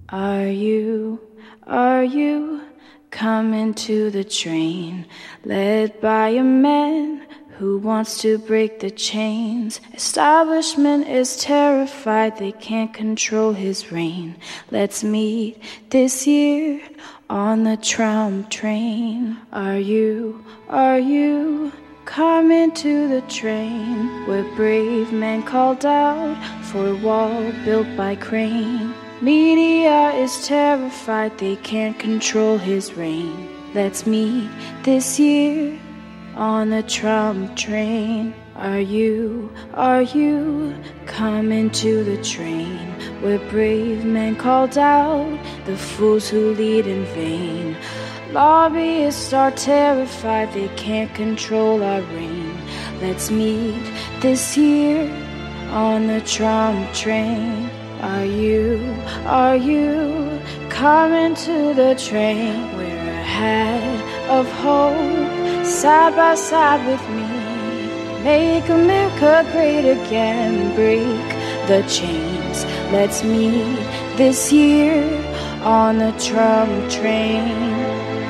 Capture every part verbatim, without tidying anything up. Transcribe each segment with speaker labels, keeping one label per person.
Speaker 1: Are you, are you coming to the train, led by a man who wants to break the chains? Establishment is terrified they can't control his reign. Let's meet this year on the tram train. Are you, are you coming to the train where brave men called out for a wall built by crane? Media is terrified they can't control his reign. Let's meet this year on the tram train. Are you, are you coming to the train where brave men called out the fools who lead in vain? Lobbyists are terrified they can't control our reign. Let's meet this year on the tram train. Are you, are you coming to the train? Wear a hat of hope, side by side with me. Make America great again, break the chains. Let's meet this year on the tram train.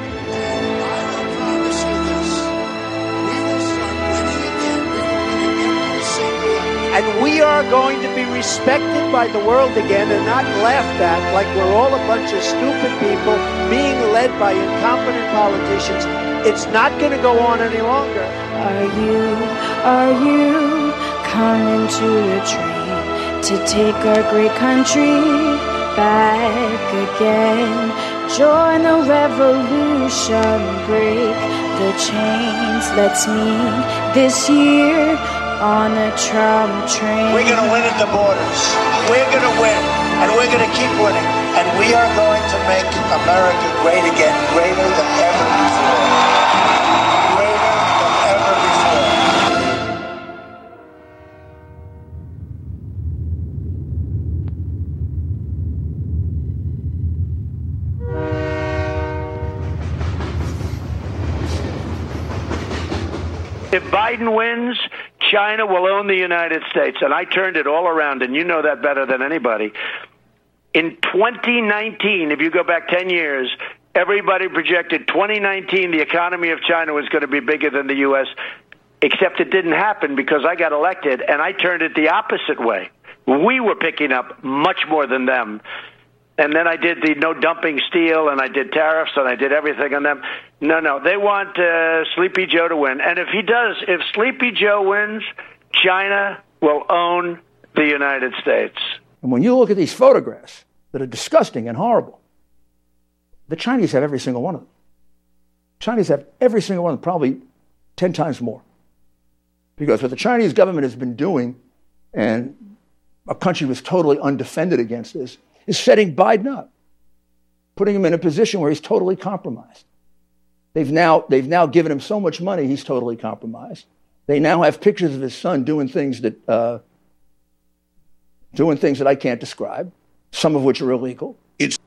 Speaker 2: And we are going to be respected by the world again and not laughed at like we're all a bunch of stupid people being led by incompetent politicians. It's not going to go on any longer.
Speaker 1: Are you, are you coming to the train to take our great country back again? Join the revolution, break the chains. Let's meet this year on the tram train.
Speaker 3: We're going to win at the borders. We're going to win, and we're going to keep winning. And we are going to make America great again, greater than ever before. Greater than ever before.
Speaker 4: If Biden wins, China will own the United States. And I turned it all around, and you know that better than anybody. In twenty nineteen, if you go back ten years, everybody projected twenty nineteen the economy of China was going to be bigger than the U S, except it didn't happen because I got elected, and I turned it the opposite way. We were picking up much more than them. And then I did the no dumping steel, and I did tariffs, and I did everything on them. No, no, they want uh, Sleepy Joe to win. And if he does, if Sleepy Joe wins, China will own the United States.
Speaker 5: And when you look at these photographs that are disgusting and horrible, the Chinese have every single one of them. Chinese have every single one of them, probably ten times more. Because what the Chinese government has been doing, and a country was totally undefended against this, is setting Biden up, putting him in a position where he's totally compromised. They've now, they've now given him so much money, he's totally compromised. They now have pictures of his son doing things that, uh, doing things that I can't describe, some of which are illegal. It's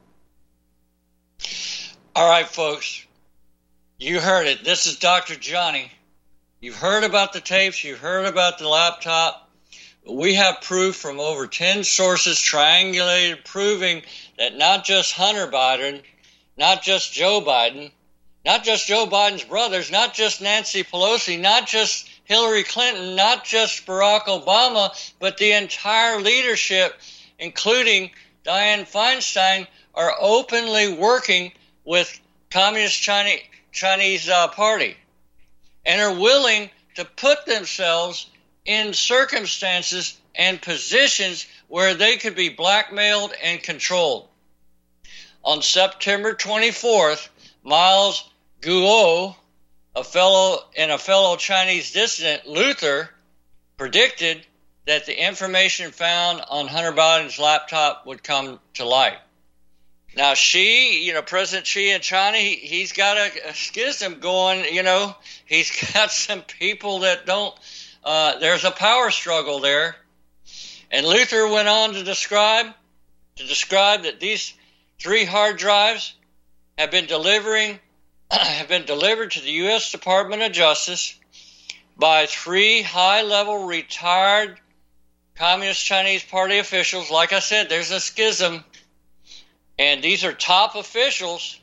Speaker 6: All right, folks, you heard it. This is Doctor Johnny. You've heard about the tapes. You've heard about the laptop. We have proof from over ten sources triangulated, proving that not just Hunter Biden, not just Joe Biden, not just Joe Biden's brothers, not just Nancy Pelosi, not just Hillary Clinton, not just Barack Obama, but the entire leadership, including Dianne Feinstein, are openly working with Communist Chinese, Chinese uh, Party and are willing to put themselves in circumstances and positions where they could be blackmailed and controlled. On September twenty-fourth, Miles Guo, a fellow and a fellow Chinese dissident, Luther, predicted that the information found on Hunter Biden's laptop would come to light. Now, Xi, you know, President Xi in China, he, he's got a, a schism going, you know, he's got some people that don't Uh, there's a power struggle there. And Luther went on to describe to describe that these three hard drives have been delivering have been delivered to the U S Department of Justice by three high-level retired Communist Chinese Party officials. Like I said, there's a schism. And these are top officials,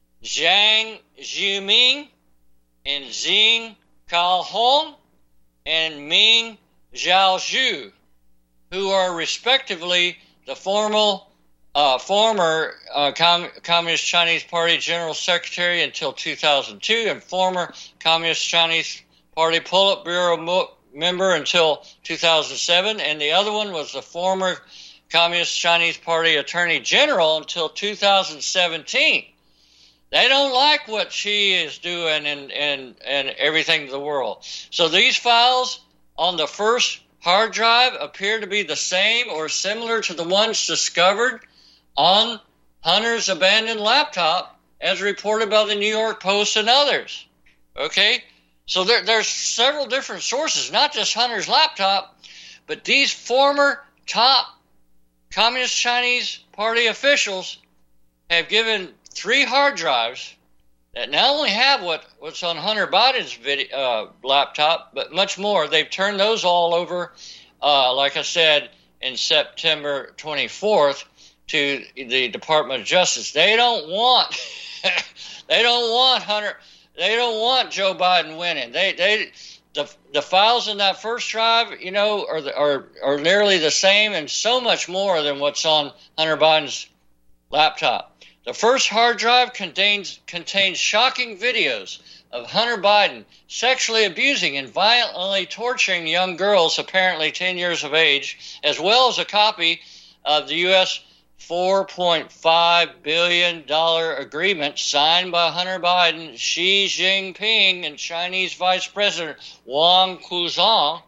Speaker 6: Jiang Zemin and Xing Kaohong and Ming Zhaozhu, who are respectively the formal, uh, former uh, Com- Communist Chinese Party General Secretary until two thousand two and former Communist Chinese Party Politburo mo- member until two thousand seven, and the other one was the former Communist Chinese Party Attorney General until two thousand seventeen. They don't like what Xi is doing and, and, and everything in the world. So these files on the first hard drive appear to be the same or similar to the ones discovered on Hunter's abandoned laptop, as reported by the New York Post and others. Okay? So there, there's several different sources, not just Hunter's laptop, but these former top Communist Chinese Party officials have given three hard drives that not only have what, what's on Hunter Biden's video, uh, laptop, but much more. They've turned those all over, uh, like I said, in September twenty-fourth to the Department of Justice. They don't want, they don't want Hunter, they don't want Joe Biden winning. They, they, the the files in that first drive, you know, are the, are are nearly the same and so much more than what's on Hunter Biden's laptop. The first hard drive contains contains shocking videos of Hunter Biden sexually abusing and violently torturing young girls, apparently ten years of age, as well as a copy of the U S four point five billion dollars agreement signed by Hunter Biden, Xi Jinping, and Chinese Vice President Wang Quzhong,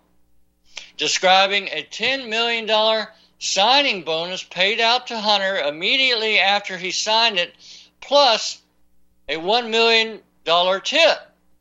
Speaker 6: describing a ten million dollars signing bonus paid out to Hunter immediately after he signed it, plus a one million dollars tip.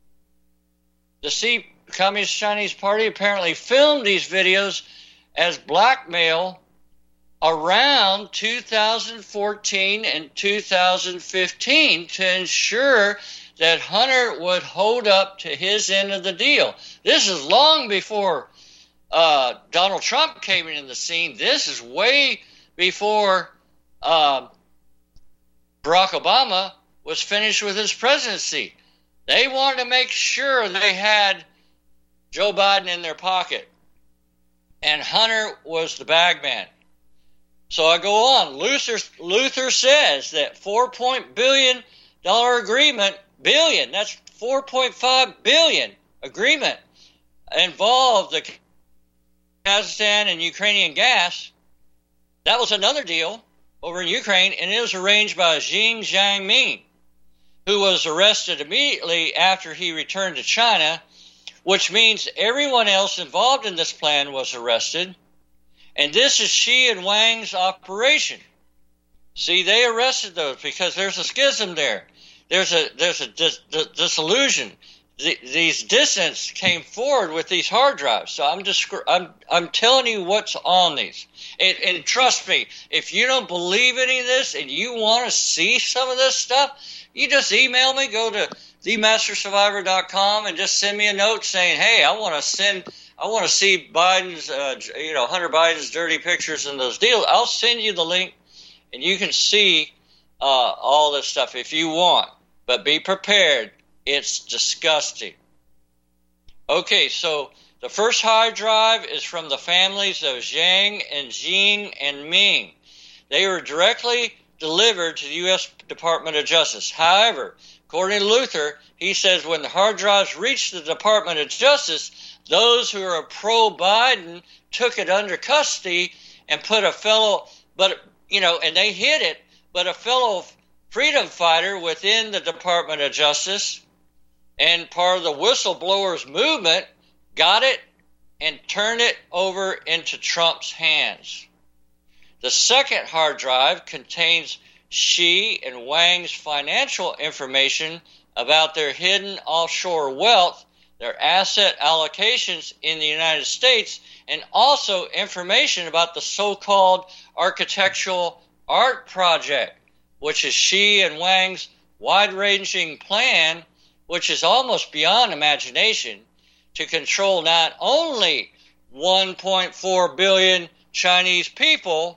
Speaker 6: The C- Communist Chinese Party apparently filmed these videos as blackmail around two thousand fourteen and two thousand fifteen to ensure that Hunter would hold up to his end of the deal. This is long before uh, Donald Trump came in the scene. This is way before uh, Barack Obama was finished with his presidency. They wanted to make sure they had Joe Biden in their pocket, and Hunter was the bag man. So I go on. Luther, Luther says that four point billion dollar agreement, billion, that's four point five billion agreement, involved the Kazakhstan and Ukrainian gas. That was another deal over in Ukraine, and it was arranged by Xing Jiangming, who was arrested immediately after he returned to China, which means everyone else involved in this plan was arrested. And this is Xi and Wang's operation. See, they arrested those because there's a schism there. There's a there's a dis, dis, disillusion. The, these dissidents came forward with these hard drives. So I'm just I'm I'm telling you what's on these. And, and trust me, if you don't believe any of this and you want to see some of this stuff, you just email me. Go to the master survivor dot com and just send me a note saying, "Hey, I want to send." I want to see Biden's, uh, you know, Hunter Biden's dirty pictures and those deals. I'll send you the link, and you can see uh, all this stuff if you want. But be prepared. It's disgusting. Okay, so the first hard drive is from the families of Zhang and Xing and Ming. They were directly delivered to the U S Department of Justice. However, according to Luther, he says when the hard drives reached the Department of Justice, those who are pro-Biden took it under custody and put a fellow, but you know, and they hid it, but a fellow freedom fighter within the Department of Justice and part of the whistleblowers movement got it and turned it over into Trump's hands. The second hard drive contains Xi and Wang's financial information about their hidden offshore wealth, their asset allocations in the United States, and also information about the so-called architectural art project, which is Xi and Wang's wide-ranging plan, which is almost beyond imagination, to control not only one point four billion Chinese people,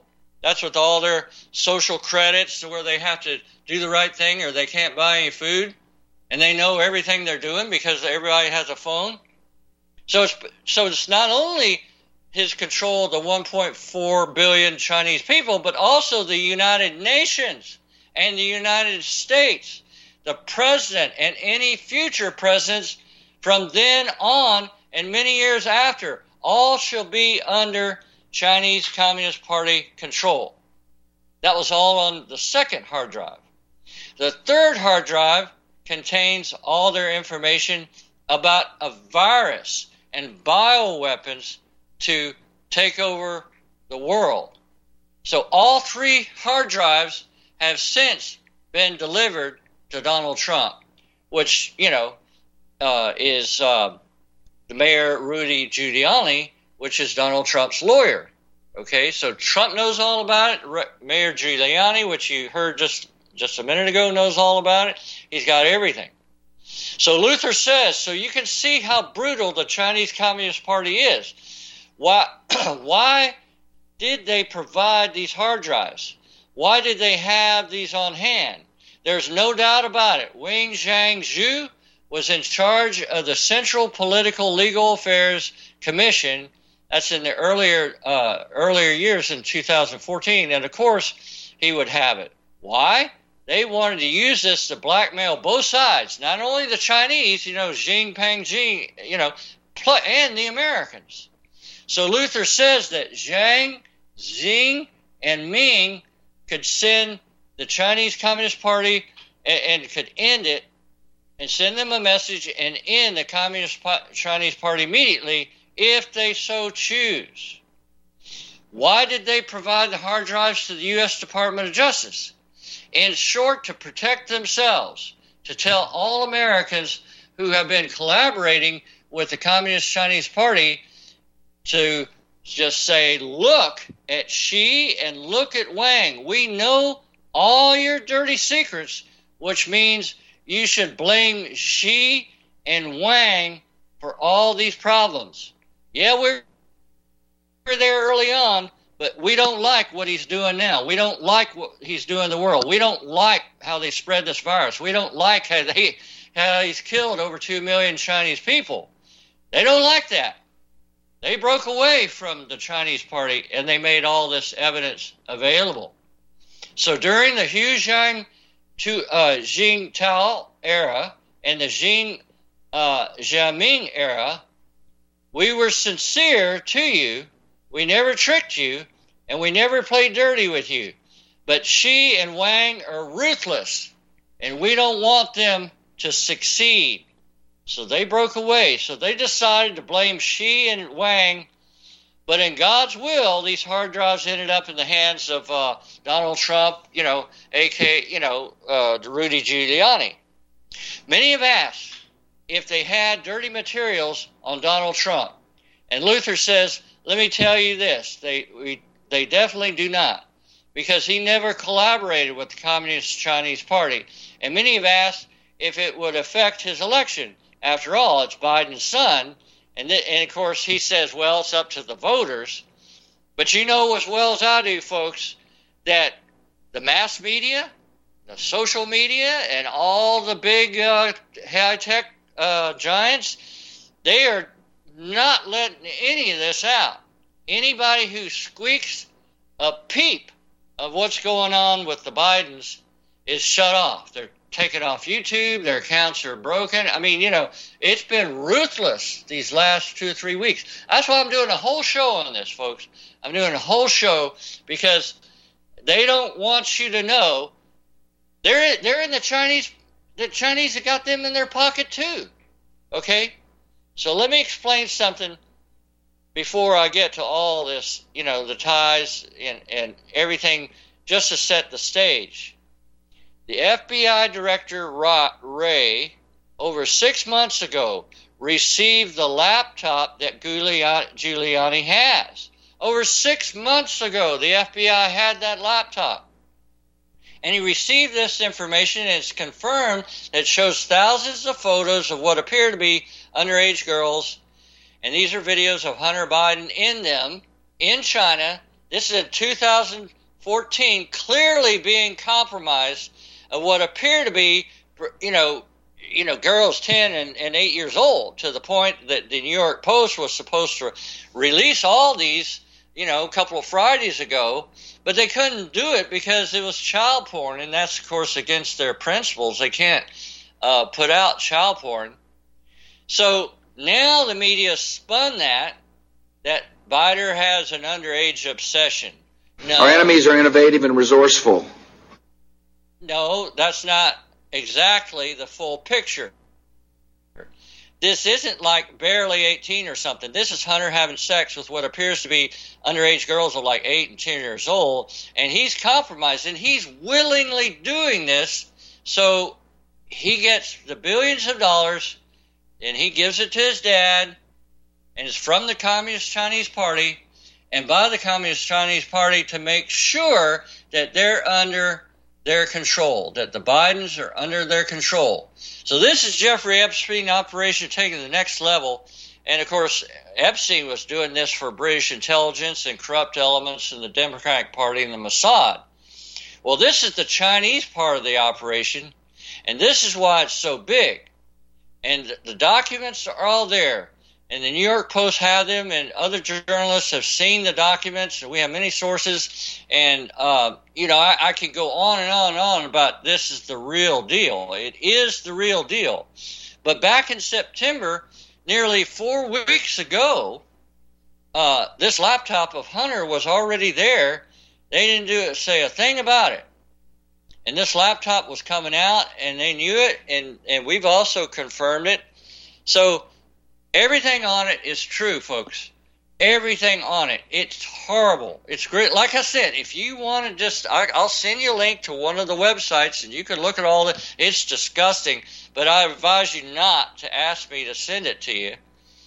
Speaker 6: That's with all their social credits where they have to do the right thing or they can't buy any food. And they know everything they're doing because everybody has a phone. So it's, so it's not only his control of the one point four billion Chinese people, but also the United Nations and the United States, the president and any future presidents from then on and many years after, all shall be under Chinese Communist Party control. That was all on the second hard drive. The third hard drive contains all their information about a virus and bioweapons to take over the world. So all three hard drives have since been delivered to Donald Trump, which, you know, uh, is uh, the Mayor Rudy Giuliani, which is Donald Trump's lawyer. Okay, so Trump knows all about it. Re- Mayor Giuliani, which you heard just, just a minute ago, knows all about it. He's got everything. So Luther says, so you can see how brutal the Chinese Communist Party is. Why, why did they provide these hard drives? Why did they have these on hand? There's no doubt about it. Wang Zhangzhu was in charge of the Central Political Legal Affairs Commission. That's in the earlier uh, earlier years in two thousand fourteen. And, of course, he would have it. Why? They wanted to use this to blackmail both sides, not only the Chinese, you know, Jinping, Jing, you know, and the Americans. So Luther says that Zhang, Xing, and Ming could send the Chinese Communist Party and, and could end it and send them a message and end the Communist Chinese Party immediately if they so choose. Why did they provide the hard drives to the U S Department of Justice? In short, to protect themselves, to tell all Americans who have been collaborating with the Communist Chinese Party to just say, look at Xi and look at Wang. We know all your dirty secrets, which means you should blame Xi and Wang for all these problems. Yeah, we're, we're there early on, but we don't like what he's doing now. We don't like what he's doing in the world. We don't like how they spread this virus. We don't like how, they, how he's killed over two million Chinese people. They don't like that. They broke away from the Chinese Party, and they made all this evidence available. So during the Hu Zhang to uh, Jingtao era and the Jing uh, Jiaming era, we were sincere to you. We never tricked you, and we never played dirty with you. But Xi and Wang are ruthless, and we don't want them to succeed. So they broke away. So they decided to blame Xi and Wang. But in God's will, these hard drives ended up in the hands of uh, Donald Trump, you know, a k a, you know, uh, Rudy Giuliani. Many have asked if they had dirty materials on Donald Trump. And Luther says, let me tell you this, they we, they definitely do not, because he never collaborated with the Communist Chinese Party. And many have asked if it would affect his election. After all, it's Biden's son, and, th- and of course he says, well, it's up to the voters. But you know as well as I do, folks, that the mass media, the social media, and all the big uh, high-tech uh, giants, they are not letting any of this out. Anybody who squeaks a peep of what's going on with the Bidens is shut off. They're taken off YouTube. Their accounts are broken. I mean, you know, it's been ruthless these last two or three weeks. That's why I'm doing a whole show on this, folks. I'm doing a whole show because they don't want you to know they're they're in the Chinese. The Chinese have got them in their pocket too. Okay. So let me explain something before I get to all this, you know, the ties and, and everything, just to set the stage. The F B I Director Wray, over six months ago, received the laptop that Giuliani has. Over six months ago, the F B I had that laptop. And he received this information, and it's confirmed that it shows thousands of photos of what appear to be underage girls. And these are videos of Hunter Biden in them, in China. This is in two thousand fourteen clearly being compromised of what appear to be, you know, you know, girls ten and, and eight years old, to the point that the New York Post was supposed to release all these, you know, a couple of Fridays ago, but they couldn't do it because it was child porn, and that's, of course, against their principles. They can't uh, put out child porn. So now the media spun that, that Biden has an underage obsession. No,
Speaker 7: our enemies are innovative and resourceful.
Speaker 6: No, that's not exactly the full picture. This isn't like barely eighteen or something. This is Hunter having sex with what appears to be underage girls of like eight and ten years old, and he's compromised, and he's willingly doing this, so he gets the billions of dollars, and he gives it to his dad, and it's from the Communist Chinese Party, and by the Communist Chinese Party to make sure that they're under their control, that the Bidens are under their control. So this is Jeffrey Epstein operation taken to the next level. And, of course, Epstein was doing this for British intelligence and corrupt elements in the Democratic Party and the Mossad. Well, this is the Chinese part of the operation, and this is why it's so big. And the documents are all there. And the New York Post had them, and other journalists have seen the documents, and we have many sources. And, uh, you know, I, I can go on and on and on about this is the real deal. It is the real deal. But back in September, nearly four weeks ago, uh, this laptop of Hunter was already there. They didn't do say a thing about it. And this laptop was coming out, and they knew it, and, and we've also confirmed it. So everything on it is true, folks. Everything on it. It's horrible. It's great. Like I said, if you want to just, I, I'll send you a link to one of the websites, and you can look at all the, it's disgusting, but I advise you not to ask me to send it to you.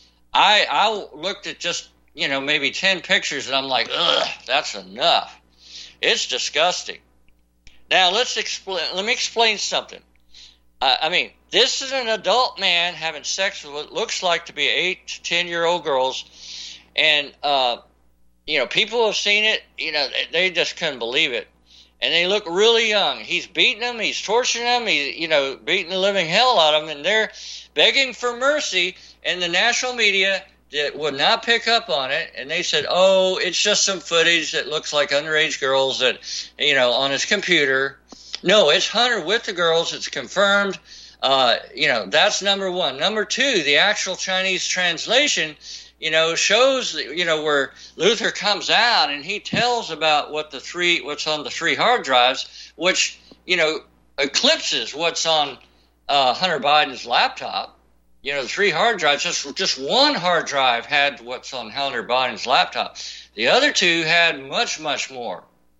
Speaker 6: I I looked at just, you know, maybe ten pictures, and I'm like, ugh, that's enough. It's disgusting. Now, let's explain, let me explain something. Uh, I mean, this is an adult man having sex with what looks like to be eight to ten-year-old girls, and, uh, you know, people have seen it. You know, they just couldn't believe it, and they look really young. He's beating them. He's torturing them. He's, you know, beating the living hell out of them, and they're begging for mercy, and the national media that would not pick up on it, and they said, oh, it's just some footage that looks like underage girls that, you know, on his computer. No, it's Hunter with the girls. It's confirmed. Uh, you know, that's number one. Number two, the actual Chinese translation, you know, shows, you know, where Luther comes out and he tells about what the three, what's on the three hard drives, which, you know, eclipses what's on uh, Hunter Biden's laptop. You know, the three hard drives, just, just one hard drive had what's on Hunter Biden's laptop. The other two had much, much more.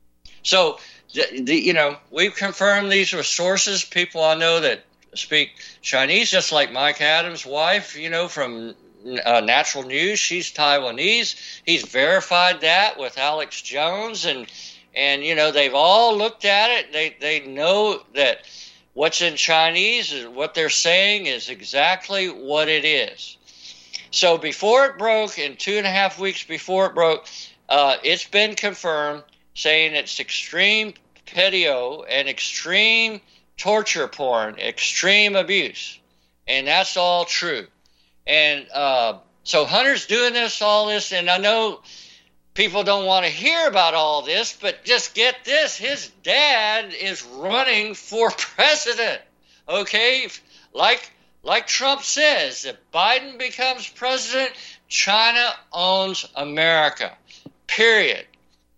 Speaker 6: So, The, the, you know, we've confirmed these are sources, people I know that speak Chinese, just like Mike Adams' wife, you know, from uh, Natural News. She's Taiwanese. He's verified that with Alex Jones. And, and you know, they've all looked at it. They, they know that what's in Chinese, what they're saying is exactly what it is. So before it broke, in two and a half weeks before it broke, uh, it's been confirmed, saying it's extreme pedio and extreme torture porn, extreme abuse. And that's all true. And uh, so Hunter's doing this, all this, and I know people don't want to hear about all this, but just get this, his dad is running for president, okay? Like, like Trump says, if Biden becomes president, China owns America, period.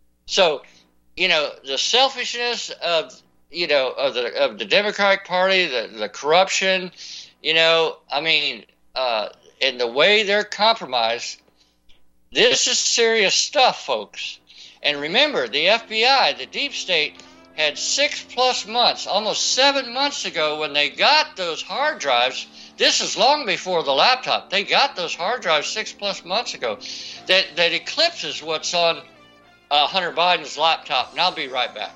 Speaker 6: So, you know, the selfishness of, you know, of the of the Democratic Party, the, the corruption, you know, I mean, uh, and the way they're compromised, this is serious stuff, folks. And remember, the F B I, the deep state, had six plus months, almost seven months ago when they got those hard drives. This is long before the laptop. They got those hard drives six plus months ago. That, that eclipses what's on Uh, Hunter Biden's laptop, and I'll be right back.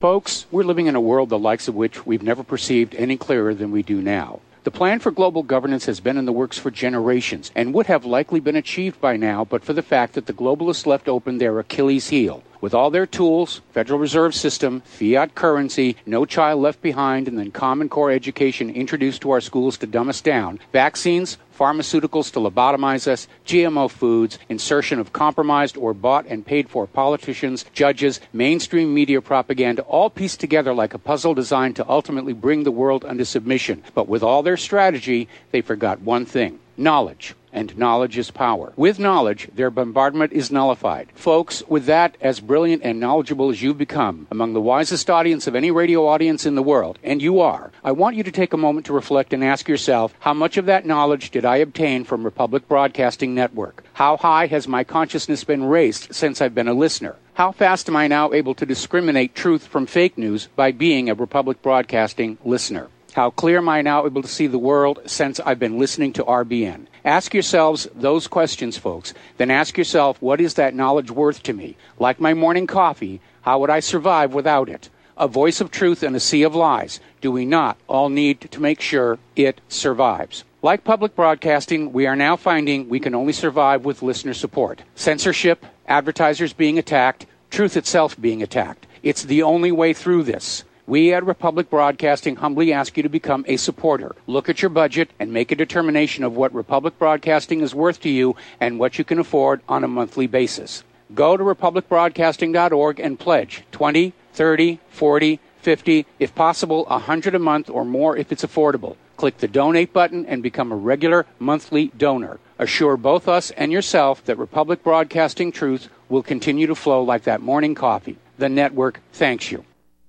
Speaker 8: Folks, we're living in a world the likes of which we've never perceived any clearer than we do now. The plan for global governance has been in the works for generations and would have likely been achieved by now but for the fact that the globalists left open their Achilles heel. With all their tools, Federal Reserve System, fiat currency, no child left behind, and then Common Core education introduced to our schools to dumb us down, vaccines, pharmaceuticals to lobotomize us, G M O foods, insertion of compromised or bought and paid for politicians, judges, mainstream media propaganda, all pieced together like a puzzle designed to ultimately bring the world under submission. But with all their strategy, they forgot one thing: knowledge. And knowledge is power. With knowledge, their bombardment is nullified. Folks, with that, as brilliant and knowledgeable as you've become, among the wisest audience of any radio audience in the world, and you are, I want you to take a moment to reflect and ask yourself, how much of that knowledge did I obtain from Republic Broadcasting Network? How high has my consciousness been raised since I've been a listener? How fast am I now able to discriminate truth from fake news by being a Republic Broadcasting listener? How clear am I now able to see the world since I've been listening to R B N? Ask yourselves those questions, folks. Then ask yourself, what is that knowledge worth to me? Like my morning coffee, how would I survive without it? A voice of truth in a sea of lies. Do we not all need to make sure it survives? Like public broadcasting, we are now finding we can only survive with listener support. Censorship, advertisers being attacked, truth itself being attacked. It's the only way through this. We at Republic Broadcasting humbly ask you to become a supporter. Look at your budget and make a determination of what Republic Broadcasting is worth to you and what you can afford on a monthly basis. Go to republic broadcasting dot org and pledge twenty, thirty, forty, fifty, if possible, one hundred a month or more if it's affordable. Click the donate button and become a regular monthly donor. Assure both us and yourself that Republic Broadcasting truth will continue to flow like that morning coffee. The network thanks you.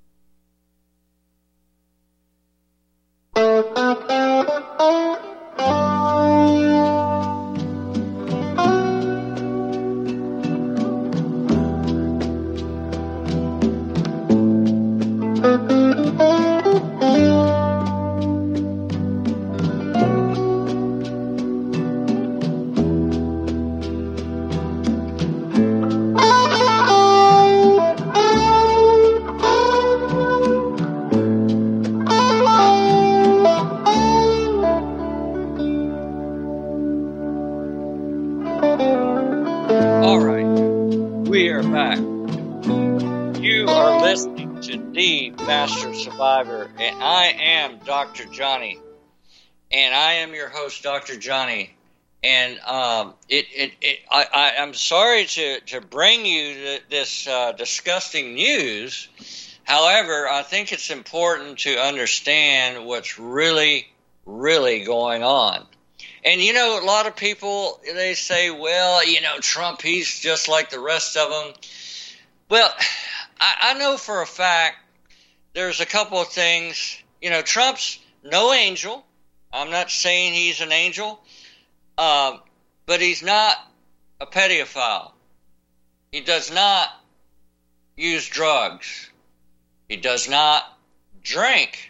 Speaker 6: Survivor, and I am Doctor Johnny, and I am your host, Doctor Johnny. And um, it, it, it, I, I, I'm sorry to, to bring you this uh, disgusting news. However, I think it's important to understand what's really, really going on. And, you know, a lot of people, they say, well, you know, Trump, he's just like the rest of them. Well, I, I know for a fact there's a couple of things. You know, Trump's no angel. I'm not saying he's an angel, uh, but he's not a pedophile. He does not use drugs. He does not drink.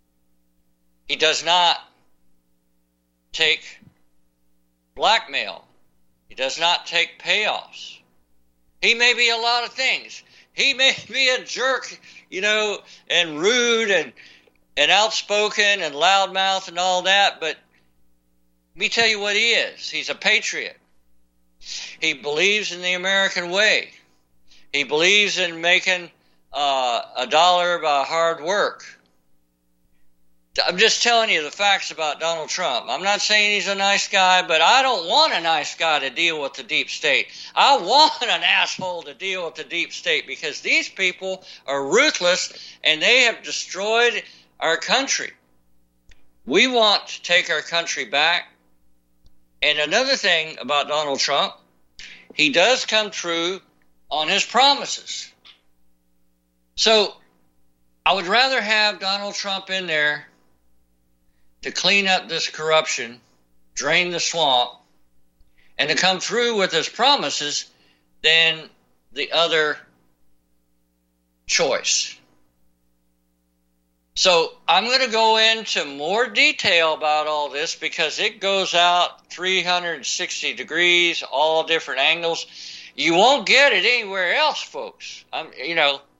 Speaker 6: He does not take blackmail. He does not take payoffs. He may be a lot of things. He may be a jerk, you know, and rude and and outspoken and loudmouth and all that, but let me tell you what he is. He's a patriot. He believes in the American way. He believes in making uh, a dollar by hard work. I'm just telling you the facts about Donald Trump. I'm not saying he's a nice guy, but I don't want a nice guy to deal with the deep state. I want an asshole to deal with the deep state because these people are ruthless and they have destroyed our country. We want to take our country back. And another thing about Donald Trump, he does come true on his promises. So I would rather have Donald Trump in there to clean up this corruption, drain the swamp, and to come through with his promises than the other choice. So I'm going to go into more detail about all this because it goes out three hundred sixty degrees, all different angles. You won't get it anywhere else, folks. I'm, you know,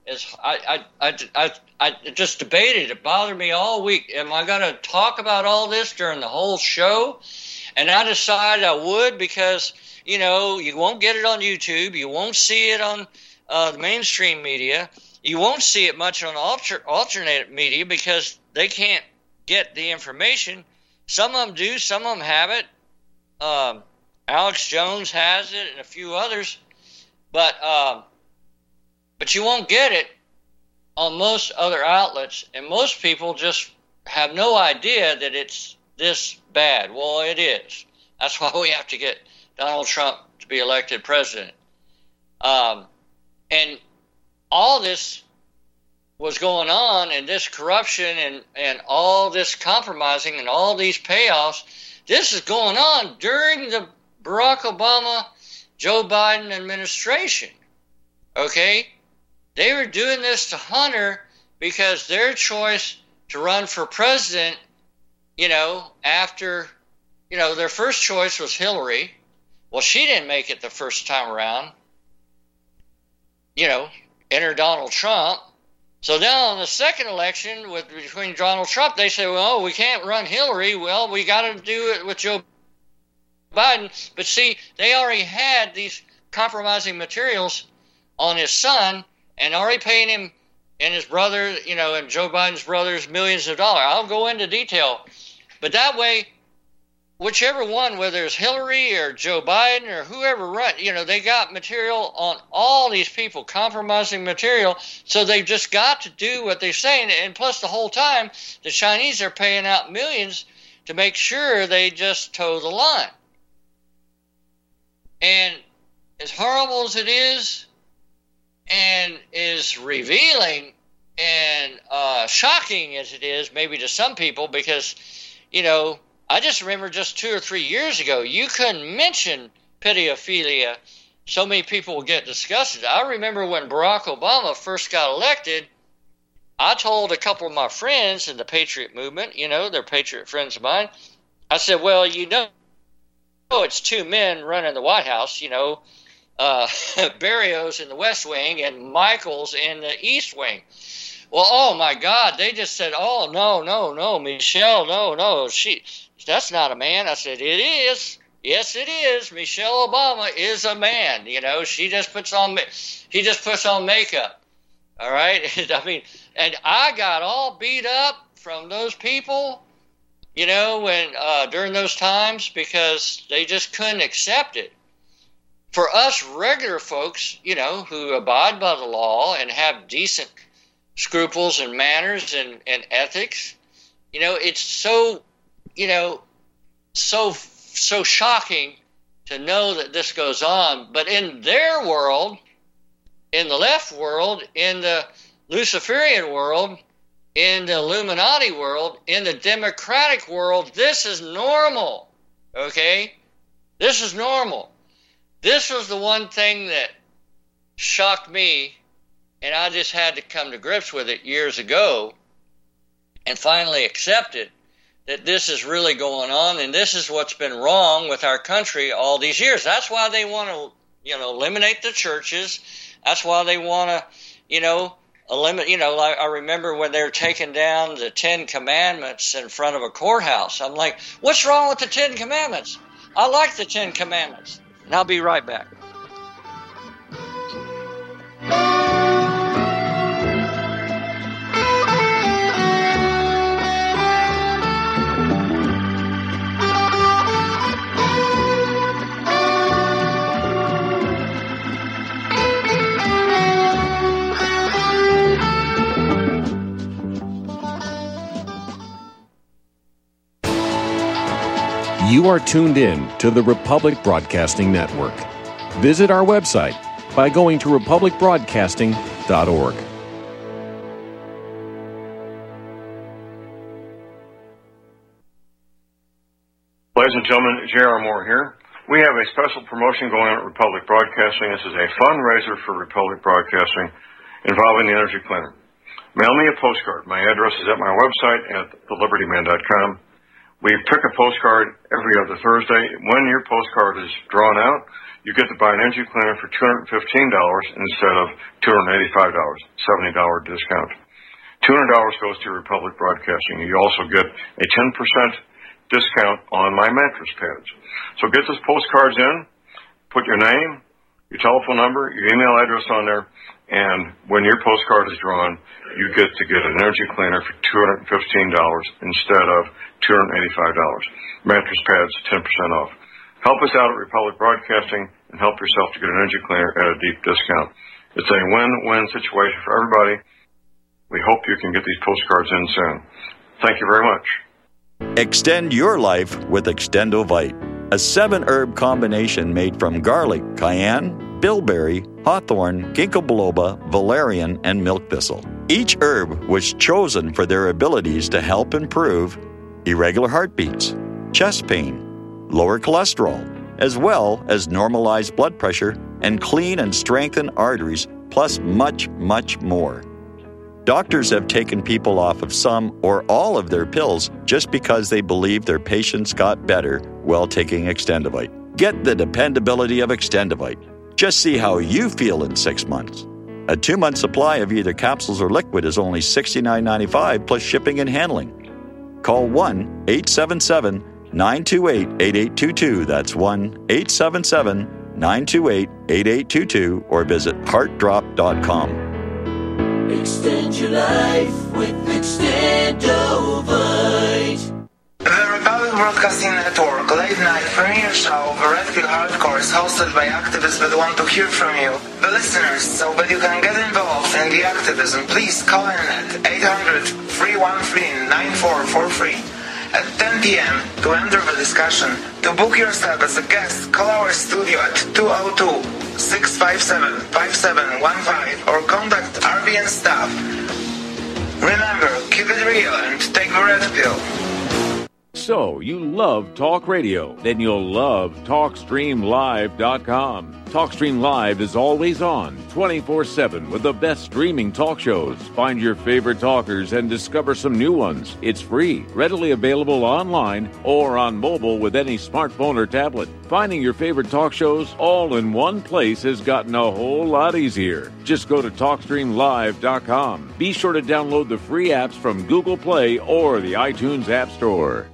Speaker 6: is I, I, I, I, I just debated. It bothered me all week. Am I going to talk about all this during the whole show? And I decided I would because, you know, you won't get it on YouTube. You won't see it on uh, the mainstream media. You won't see it much on alter, alternate media because they can't get the information. Some of them do. Some of them have it. Um, Alex Jones has it and a few others. But um, but you won't get it on most other outlets. And most people just have no idea that it's this bad. Well, it is. That's why we have to get Donald Trump to be elected president. Um, and all this was going on, and this corruption and, and all this compromising and all these payoffs, this is going on during the Barack Obama, Joe Biden administration. Okay? They were doing this to Hunter because their choice to run for president, you know, after, you know, their first choice was Hillary. Well, she didn't make it the first time around. You know, enter Donald Trump. So now in the second election with between Donald Trump, they say, well, we can't run Hillary. Well, we got to do it with Joe Biden. But see, they already had these compromising materials on his son and already paying him and his brother, you know, and Joe Biden's brothers millions of dollars. I'll go into detail. But that way, whichever one, whether it's Hillary or Joe Biden or whoever run, you know, they got material on all these people, compromising material. So they've just got to do what they're saying. And plus the whole time, the Chinese are paying out millions to make sure they just toe the line. And as horrible as it is and is revealing and uh, shocking as it is, maybe to some people, because, you know, I just remember just two or three years ago, you couldn't mention pedophilia. So many people would get disgusted. I remember when Barack Obama first got elected, I told a couple of my friends in the Patriot movement, you know, they're Patriot friends of mine, I said, well, you know, it's two men running the White House, you know, uh, Berrios in the West Wing and Michaels in the East Wing. Well, oh, my God, they just said, oh, no, no, no, Michelle, no, no, she, that's not a man. I said, it is. Yes, it is. Michelle Obama is a man. You know, she just puts on, he just puts on makeup. All right. I mean, and I got all beat up from those people, you know, when, uh, during those times because they just couldn't accept it. For us regular folks, you know, who abide by the law and have decent scruples and manners and, and ethics, you know, it's so, you know, so so shocking to know that this goes on. But in their world, in the left world, in the Luciferian world, in the Illuminati world, in the Democratic world, this is normal, okay? This is normal. This was the one thing that shocked me, and I just had to come to grips with it years ago and finally accept it, that this is really going on, and this is what's been wrong with our country all these years. That's why they want to, you know, eliminate the churches. That's why they want to, you know, eliminate, you know, like I remember when they were taking down the Ten Commandments in front of a courthouse. I'm like, what's wrong with the Ten Commandments? I like the Ten Commandments. And I'll be right back.
Speaker 9: You are tuned in to the Republic Broadcasting Network. Visit our website by going to republic broadcasting dot org.
Speaker 10: Ladies and gentlemen, J R. Moore here. We have a special promotion going on at Republic Broadcasting. This is a fundraiser for Republic Broadcasting involving the Energy Cleaner. Mail me a postcard. My address is at my website at the liberty man dot com. We pick a postcard every other Thursday. When your postcard is drawn out, you get to buy an energy cleaner for two hundred fifteen dollars instead of two hundred eighty-five dollars, seventy dollars discount. two hundred dollars goes to Republic Broadcasting. You also get a ten percent discount on my mattress pads. So get those postcards in, put your name, your telephone number, your email address on there, and when your postcard is drawn, you get to get an energy cleaner for two hundred fifteen dollars instead of two hundred eighty-five dollars. Mattress pads, ten percent off. Help us out at Republic Broadcasting and help yourself to get an energy cleaner at a deep discount. It's a win-win situation for everybody. We hope you can get these postcards in soon. Thank you very much.
Speaker 11: Extend your life with Extendovite, a seven-herb combination made from garlic, cayenne, bilberry, hawthorn, ginkgo biloba, valerian, and milk thistle. Each herb was chosen for their abilities to help improve irregular heartbeats, chest pain, lower cholesterol, as well as normalize blood pressure and clean and strengthen arteries, plus much, much more. Doctors have taken people off of some or all of their pills just because they believe their patients got better while taking Extendovite. Get the dependability of Extendovite. Just see how you feel in six months. A two-month supply of either capsules or liquid is only sixty-nine ninety-five plus shipping and handling. Call one eight seven seven, nine two eight, eight eight two two. That's one eight seven seven, nine two eight, eight eight two two or visit heart drop dot com.
Speaker 12: Extend your life with Extendovite.
Speaker 13: The Republic Broadcasting Network late night premiere show The Red Pill Hardcore is hosted by activists that want to hear from you, the listeners. So that you can get involved in the activism, please call in at eight hundred, three one three, nine four four three at ten p.m. to enter the discussion. To book yourself as a guest, call our studio at two oh two, six five seven, five seven one five or contact R B N staff. Remember, keep it real and take the red pill.
Speaker 9: So, you love talk radio? Then you'll love talk stream live dot com. TalkStream Live is always on, twenty-four seven, with the best streaming talk shows. Find your favorite talkers and discover some new ones. It's free, readily available online or on mobile with any smartphone or tablet. Finding your favorite talk shows all in one place has gotten a whole lot easier. Just go to talk stream live dot com. Be sure to download the free apps from Google Play or the iTunes App Store.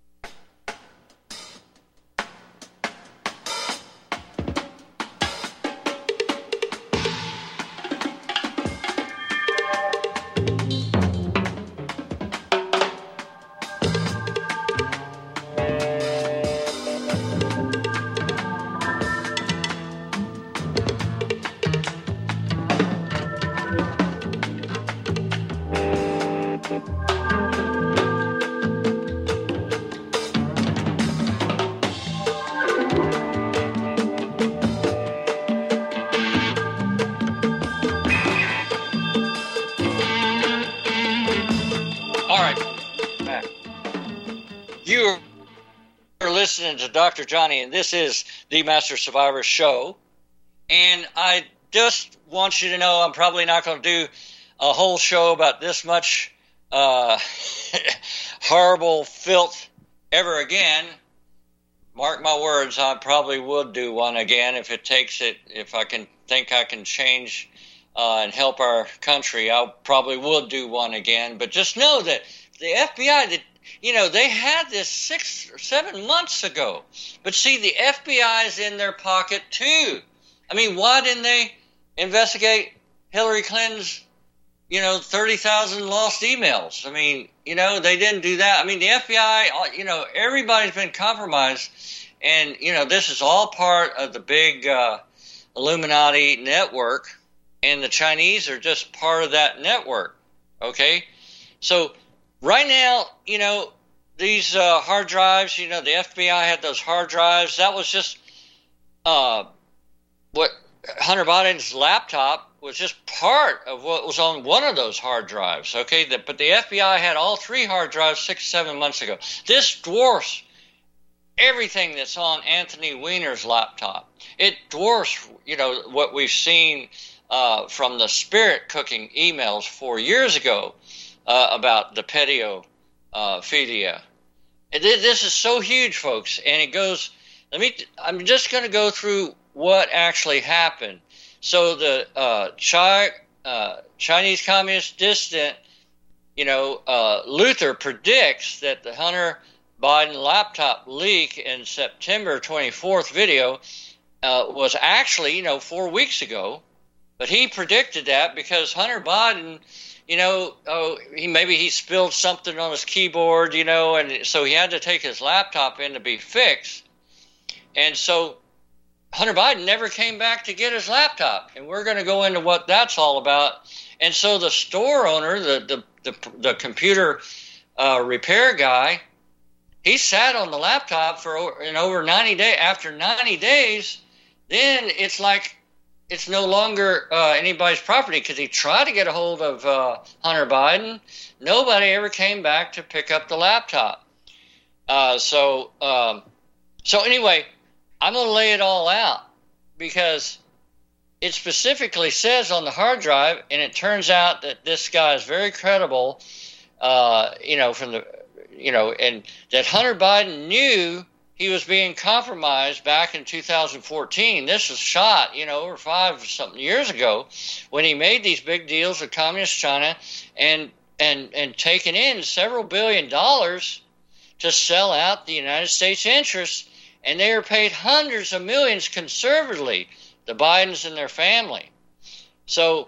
Speaker 6: To Doctor Johnny, and this is the Master Survivor Show. And I just want you to know I'm probably not going to do a whole show about this much uh, horrible filth ever again. Mark my words, I probably would do one again if it takes it. If I can think I can change uh, and help our country, I probably would do one again. But just know that the F B I, the You know, they had this six or seven months ago. But see, the F B I is in their pocket, too. I mean, why didn't they investigate Hillary Clinton's, you know, thirty thousand lost emails? I mean, you know, they didn't do that. I mean, the F B I, you know, everybody's been compromised. And, you know, this is all part of the big uh, Illuminati network. And the Chinese are just part of that network. Okay? So right now, you know, these uh, hard drives, you know, the F B I had those hard drives. That was just uh, what Hunter Biden's laptop was just part of what was on one of those hard drives, okay? The, but the F B I had all three hard drives six, seven months ago. This dwarfs everything that's on Anthony Weiner's laptop. It dwarfs, you know, what we've seen uh, from the spirit cooking emails four years ago. Uh, about the pedophilia. Uh, This is so huge, folks, and it goes. Let me. I'm just going to go through what actually happened. So the uh, Chi, uh, Chinese Communist dissident, you know, uh, Luther predicts that the Hunter Biden laptop leak in September twenty-fourth video uh, was actually, you know, four weeks ago, but he predicted that because Hunter Biden. You know, oh, he maybe he spilled something on his keyboard, you know, and so he had to take his laptop in to be fixed. And so Hunter Biden never came back to get his laptop, and we're going to go into what that's all about. And so the store owner, the the the, the computer uh, repair guy, he sat on the laptop for in over ninety days. After ninety days, then it's like. It's no longer uh, anybody's property because he tried to get a hold of uh, Hunter Biden. Nobody ever came back to pick up the laptop. Uh, so, um, so anyway, I'm going to lay it all out because it specifically says on the hard drive, and it turns out that this guy is very credible. Uh, you know, from the, you know, and that Hunter Biden knew. He was being compromised back in two thousand fourteen. This was shot, you know, over five something years ago when he made these big deals with Communist China and and and taken in several billion dollars to sell out the United States interests. And they were paid hundreds of millions conservatively, the Bidens and their family. So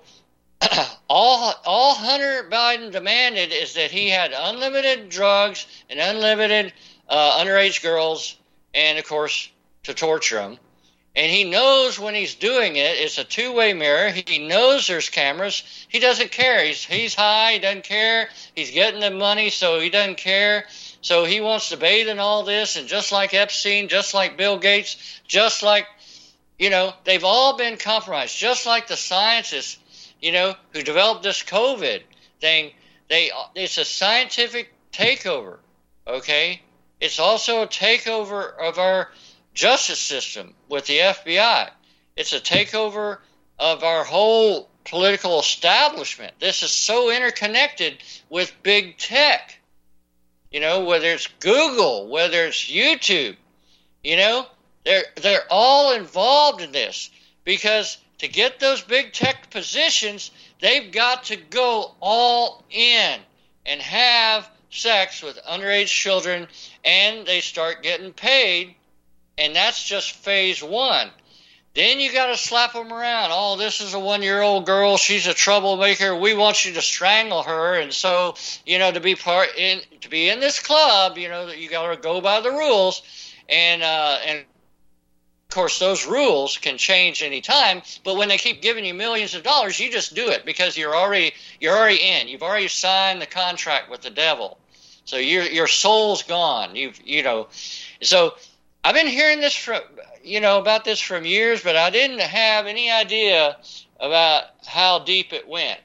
Speaker 6: all all Hunter Biden demanded is that he had unlimited drugs and unlimited Uh, underage girls, and of course to torture them. And he knows when he's doing it, it's a two-way mirror. He knows there's cameras. He doesn't care. He's he's high. He doesn't care. He's getting the money, so he doesn't care. So he wants to bathe in all this. And just like Epstein, just like Bill Gates, just like, you know, they've all been compromised. Just like the scientists, you know, who developed this COVID thing. They it's a scientific takeover. Okay. It's also a takeover of our justice system with the F B I. It's a takeover of our whole political establishment. This is so interconnected with big tech. You know, whether it's Google, whether it's YouTube, you know, they're they're all involved in this because to get those big tech positions, they've got to go all in and have sex with underage children, and they start getting paid, and that's just phase one. Then you got to slap them around. Oh, this is a one-year-old girl. She's a troublemaker. We want you to strangle her, and so you know to be part in to be in this club, you know that you got to go by the rules, and uh, and of course those rules can change any time. But when they keep giving you millions of dollars, you just do it because you're already you're already in. You've already signed the contract with the devil. So your your soul's gone. You've you know, so I've been hearing this from you know about this from years, but I didn't have any idea about how deep it went.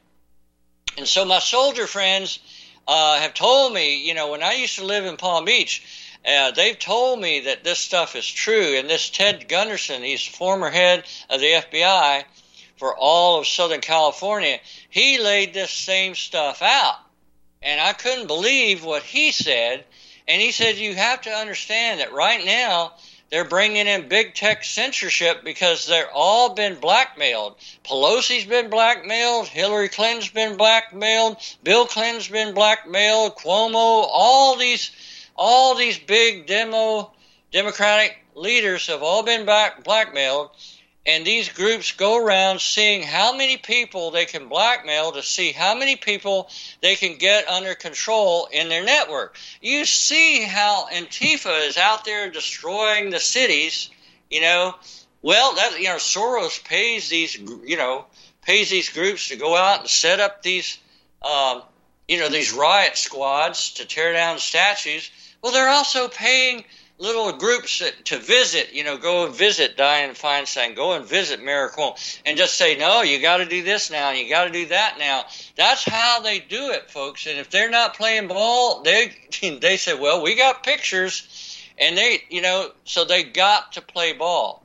Speaker 6: And so my soldier friends uh, have told me, you know, when I used to live in Palm Beach, uh, they've told me that this stuff is true. And this Ted Gunderson, he's former head of the F B I for all of Southern California, he laid this same stuff out. And I couldn't believe what he said. And he said, you have to understand that right now they're bringing in big tech censorship because they're all been blackmailed. Pelosi's been blackmailed. Hillary Clinton's been blackmailed. Bill Clinton's been blackmailed. Cuomo, all these, all these big demo Democratic leaders have all been back, blackmailed. And these groups go around seeing how many people they can blackmail to see how many people they can get under control in their network. You see how Antifa is out there destroying the cities, you know. Well, that you know, Soros pays these, you know, pays these groups to go out and set up these, um, you know, these riot squads to tear down statues. Well, they're also paying little groups that, to visit, you know, go and visit Dianne Feinstein, go and visit Mary Cuomo, and just say, no, you got to do this now, and you got to do that now. That's how they do it, folks. And if they're not playing ball, they they say, well, we got pictures, and they, you know, so they got to play ball.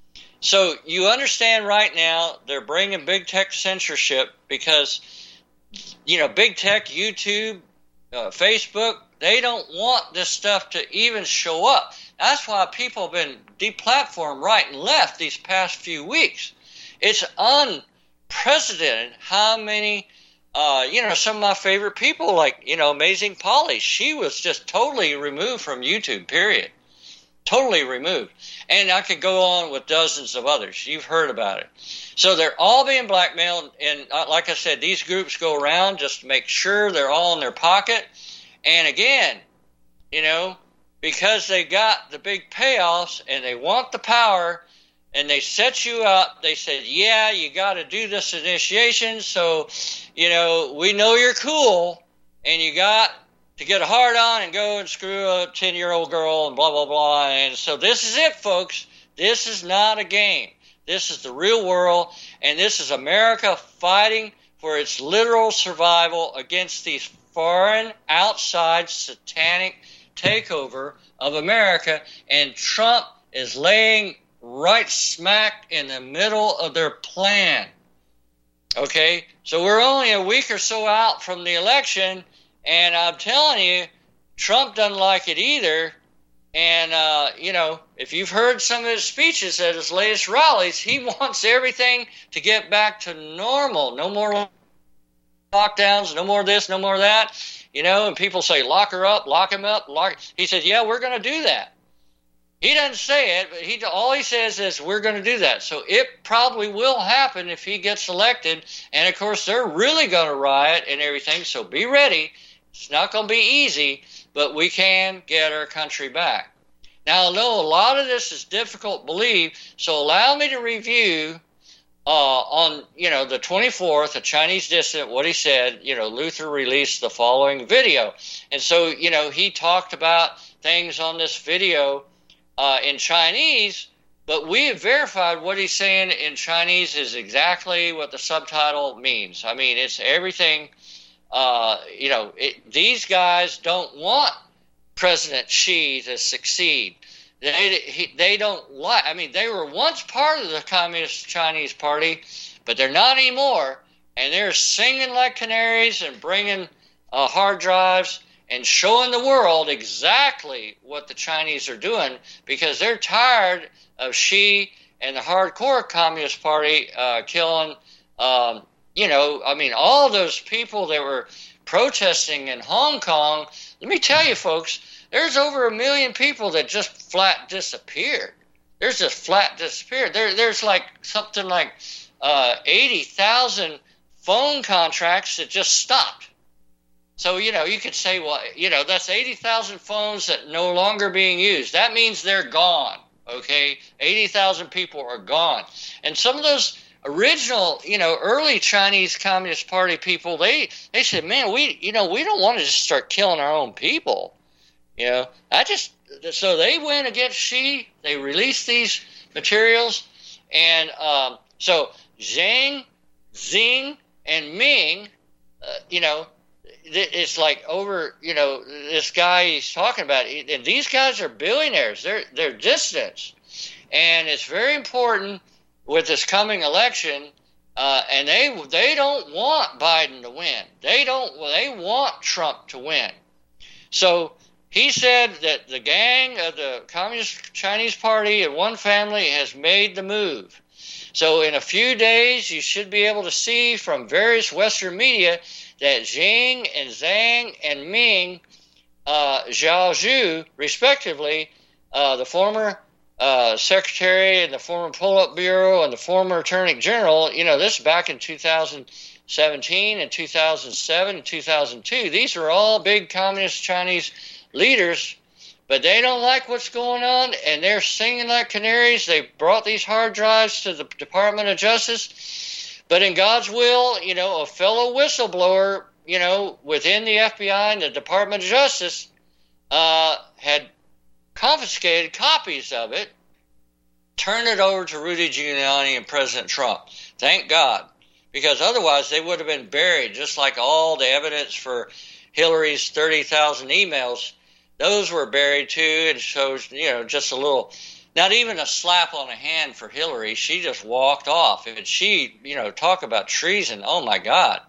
Speaker 6: So you understand right now they're bringing big tech censorship because, you know, big tech, YouTube, uh, Facebook, they don't want this stuff to even show up. That's why people have been deplatformed right and left these past few weeks. It's unprecedented how many, uh, you know, some of my favorite people, like, you know, Amazing Polly, she was just totally removed from YouTube, period. Totally removed. And I could go on with dozens of others. You've heard about it. So they're all being blackmailed. And uh, like I said, these groups go around just to make sure they're all in their pocket. And again, you know, because they got the big payoffs and they want the power and they set you up, they said, yeah, you got to do this initiation. So, you know, we know you're cool and you got to get a hard on and go and screw a ten-year-old girl and blah, blah, blah. And so this is it, folks. This is not a game. This is the real world, and this is America fighting for its literal survival against these foreign, outside, satanic takeover of America, and Trump is laying right smack in the middle of their plan. Okay? So we're only a week or so out from the election, and I'm telling you, Trump doesn't like it either. And, uh, you know, if you've heard some of his speeches at his latest rallies, he wants everything to get back to normal. No more lockdowns, no more this, no more that. You know, and people say, lock her up, lock him up. Lock. He said, yeah, we're going to do that. He doesn't say it, but he all he says is we're going to do that. So it probably will happen if he gets elected. And, of course, they're really going to riot and everything, so be ready. It's not going to be easy, but we can get our country back. Now, I know a lot of this is difficult to believe, so allow me to review uh, on, you know, the twenty-fourth, a Chinese dissident, what he said. You know, Luther released the following video. And so, you know, he talked about things on this video uh, in Chinese, but we have verified what he's saying in Chinese is exactly what the subtitle means. I mean, it's everything. Uh, you know, it, these guys don't want President Xi to succeed. They he, they don't like. I mean, they were once part of the Communist Chinese Party, but they're not anymore. And they're singing like canaries and bringing uh, hard drives and showing the world exactly what the Chinese are doing because they're tired of Xi and the hardcore Communist Party uh, killing. Um, You know, I mean, all those people that were protesting in Hong Kong, let me tell you, folks, there's over a million people that just flat disappeared. There's just flat disappeared. There, there's like something like uh, eighty thousand phone contracts that just stopped. So, you know, you could say, well, you know, that's eighty thousand phones that no longer being used. That means they're gone, okay? eighty thousand people are gone. And some of those original, you know, early Chinese Communist Party people, they, they said, man, we, you know, we don't want to just start killing our own people. You know, I just, so they went against Xi, they released these materials, and um, so Zhang, Xing, and Ming, uh, you know, it's like over, you know, this guy he's talking about, and these guys are billionaires, they're, they're dissidents, and it's very important with this coming election, uh, and they they don't want Biden to win. They don't. They want Trump to win. So he said that the gang of the Communist Chinese Party and one family has made the move. So in a few days, you should be able to see from various Western media that Xing and Zhang and Ming uh, Zhaozhou, respectively, uh, the former Uh, secretary and the former Politburo Bureau and the former Attorney General, you know, this back in two thousand seventeen and two thousand seven and two thousand two. These are all big communist Chinese leaders, but they don't like what's going on, and they're singing like canaries. They brought these hard drives to the Department of Justice, but in God's will, you know, a fellow whistleblower, you know, within the F B I and the Department of Justice uh, had confiscated copies of it, turned it over to Rudy Giuliani and President Trump. Thank God, because otherwise they would have been buried, just like all the evidence for Hillary's thirty thousand emails. Those were buried too, and so, you know, just a little, not even a slap on the hand for Hillary. She just walked off. And she, you know, talk about treason. Oh, my God.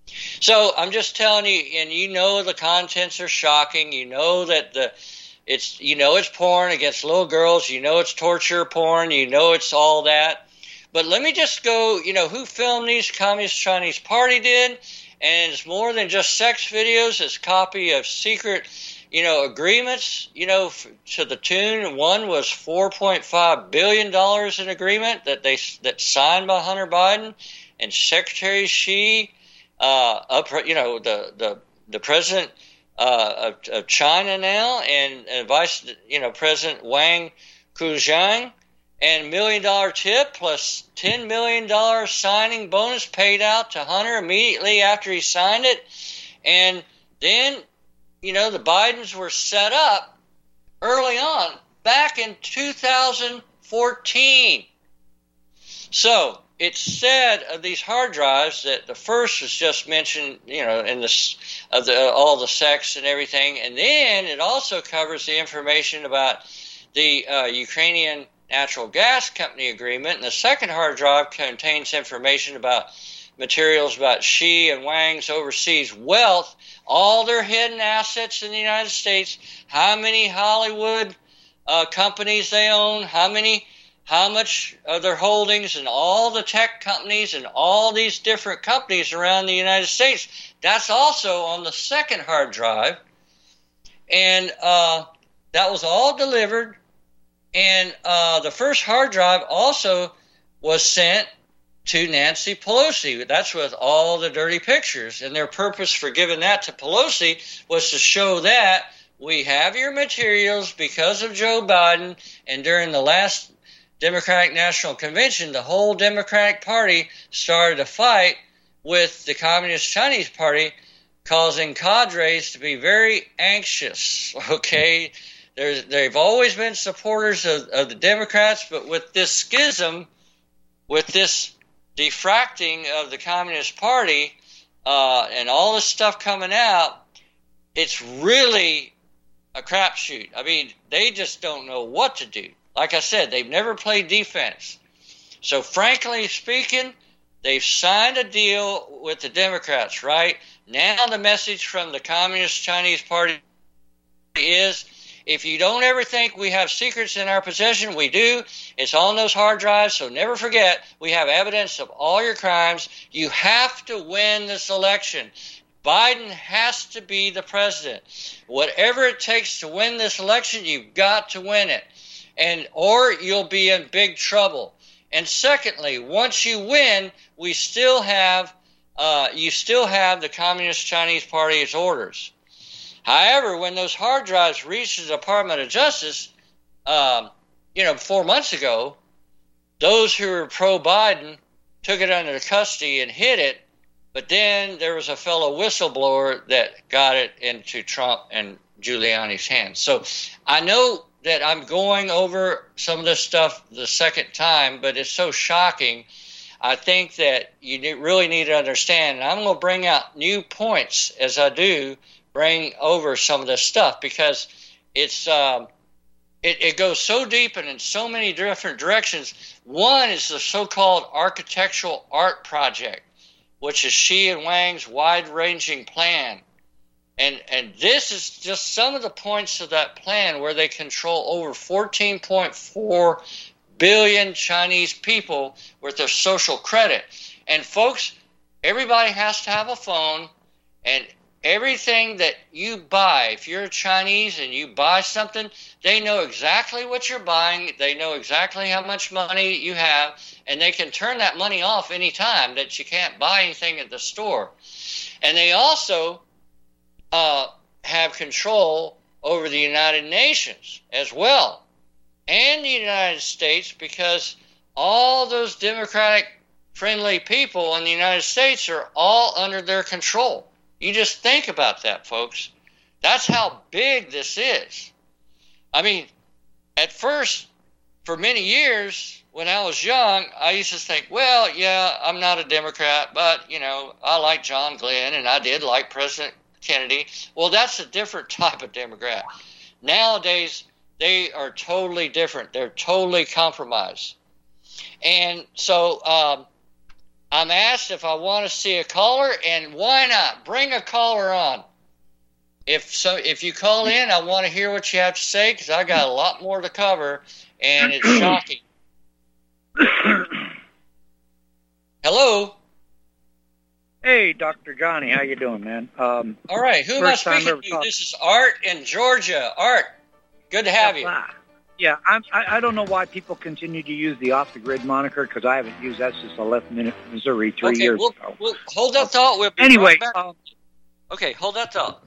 Speaker 6: So I'm just telling you, and you know the contents are shocking. You know that the it's you know it's porn against little girls. You know it's torture porn. You know it's all that. But let me just go. You know who filmed these? Communist Chinese Party did, and it's more than just sex videos. It's a copy of secret, you know, agreements. You know, to the tune. One was four point five billion dollars in agreement that they that signed by Hunter Biden and Secretary Xi. Uh, up, you know, the, the, the president, uh, of, of China now and, and vice, you know, President Wang Quanzhang, and million dollar tip plus ten million dollars signing bonus paid out to Hunter immediately after he signed it. And then, you know, the Bidens were set up early on back in two thousand fourteen. So, it's said of these hard drives that the first was just mentioned, you know, in the of the all the sex and everything, and then it also covers the information about the uh, Ukrainian natural gas company agreement. And the second hard drive contains information about materials about Xi and Wang's overseas wealth, all their hidden assets in the United States, how many Hollywood uh, companies they own, how many. How much of their holdings and all the tech companies and all these different companies around the United States. That's also on the second hard drive. And uh, that was all delivered. And uh, the first hard drive also was sent to Nancy Pelosi. That's with all the dirty pictures. And their purpose for giving that to Pelosi was to show that we have your materials because of Joe Biden. And during the last Democratic National Convention, the whole Democratic Party started a fight with the Communist Chinese Party, causing cadres to be very anxious, okay? There's, they've always been supporters of, of the Democrats, but with this schism, with this defracting of the Communist Party uh, and all this stuff coming out, it's really a crapshoot. I mean, they just don't know what to do. Like I said, they've never played defense. So frankly speaking, they've signed a deal with the Democrats, right? Now the message from the Communist Chinese Party is, if you don't ever think we have secrets in our possession, we do. It's on those hard drives, so never forget, we have evidence of all your crimes. You have to win this election. Biden has to be the president. Whatever it takes to win this election, you've got to win it. And or you'll be in big trouble. And secondly, once you win, we still have uh, you still have the Communist Chinese Party's orders. However, when those hard drives reached the Department of Justice, um, you know, four months ago, those who were pro-Biden took it under custody and hid it. But then there was a fellow whistleblower that got it into Trump and Giuliani's hands. So I know that I'm going over some of this stuff the second time, but it's so shocking. I think that you really need to understand, and I'm going to bring out new points as I do bring over some of this stuff, because it's um, it, it goes so deep and in so many different directions. One is the so-called architectural art project, which is Xi and Wang's wide-ranging plan. And and this is just some of the points of that plan, where they control over fourteen point four billion Chinese people with their social credit. And folks, everybody has to have a phone, and everything that you buy, if you're a Chinese and you buy something, they know exactly what you're buying. They know exactly how much money you have, and they can turn that money off any time that you can't buy anything at the store. And they also Uh, have control over the United Nations as well, and the United States, because all those democratic-friendly people in the United States are all under their control. You just think about that, folks. That's how big this is. I mean, at first, for many years, when I was young, I used to think, well, yeah, I'm not a Democrat, but, you know, I like John Glenn, and I did like President Kennedy. Well, that's a different type of Democrat. Nowadays, they are totally different. They're totally compromised. And so um, I'm asked if I want to see a caller, and why not? Bring a caller on. If so, if you call in, I want to hear what you have to say because I got a lot more to cover, and it's shocking. Hello.
Speaker 14: Hey, Doctor Johnny, how you doing, man? Um,
Speaker 6: All right, who am I speaking to? This is Art in Georgia. Art, good to have
Speaker 14: yeah,
Speaker 6: you.
Speaker 14: Yeah, I'm, I, I don't know why people continue to use the off-the-grid moniker because I haven't used that since I left Missouri three
Speaker 6: okay,
Speaker 14: years
Speaker 6: we'll,
Speaker 14: ago.
Speaker 6: We'll hold that thought. We'll be
Speaker 14: anyway,
Speaker 6: right back.
Speaker 14: um,
Speaker 6: okay, hold that thought.